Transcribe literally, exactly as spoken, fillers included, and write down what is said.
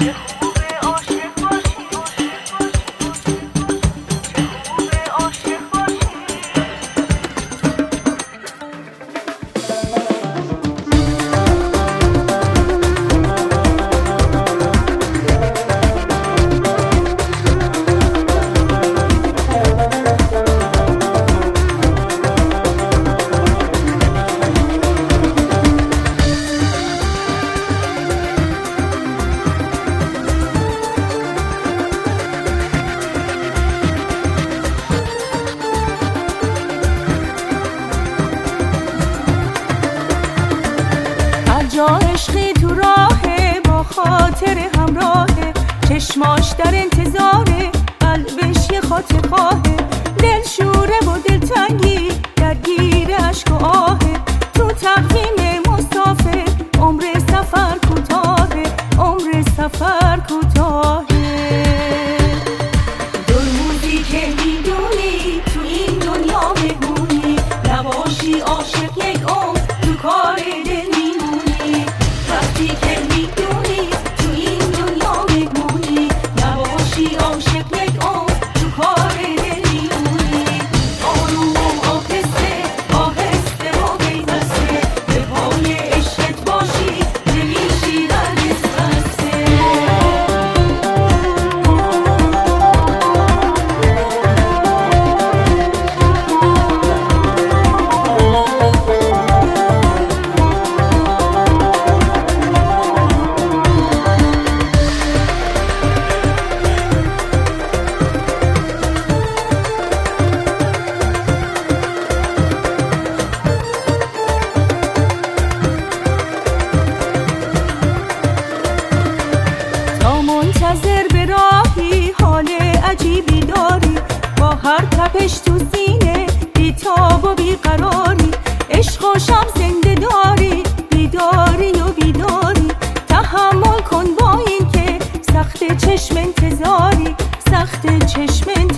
جا عشقی تو راهه، با خاطر همراهه، چشماش در انتظاره، قلبش یه خاطر خواهه، دل شوره و دل تنگی درگیر عشق و آهه، تو تقویم مسافر عمر سفر کوتاهه، عمر سفر کوتاهه. دو روزی که میدونی تو این دنیا بگونی، نباشی عاشق یک عمر تو کار دل میمونی، وقتی که میدونی تو این دنیا بگونی، نباشی عاشق یک عمر تو کار دل میمونی. آروم و آهسته آهسته و پیوسته به پای عشقت باشی، نمیشی هرگز خسته. منتظر به راهی حال عجیبی داری، با هر تپش تو سینه بیتاب و بیقراری، عشق و شب زنده داری، بیداری و بیداری، تحمل کن با این که سخت چشم انتظاری، سخت چشم انتظاری.